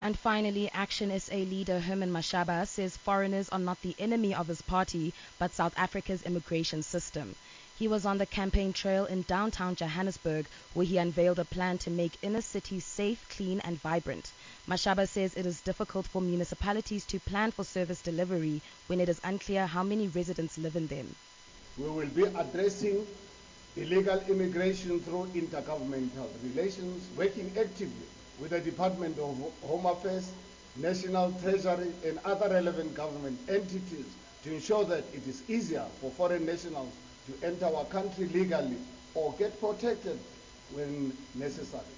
And finally, Action SA leader Herman Mashaba says foreigners are not the enemy of his party, but South Africa's immigration system. He was on the campaign trail in downtown Johannesburg, where he unveiled a plan to make inner cities safe, clean, and vibrant. Mashaba says it is difficult for municipalities to plan for service delivery when it is unclear how many residents live in them. We will be addressing illegal immigration through intergovernmental relations, working actively with the Department of Home Affairs, National Treasury, and other relevant government entities to ensure that it is easier for foreign nationals to enter our country legally or get protected when necessary.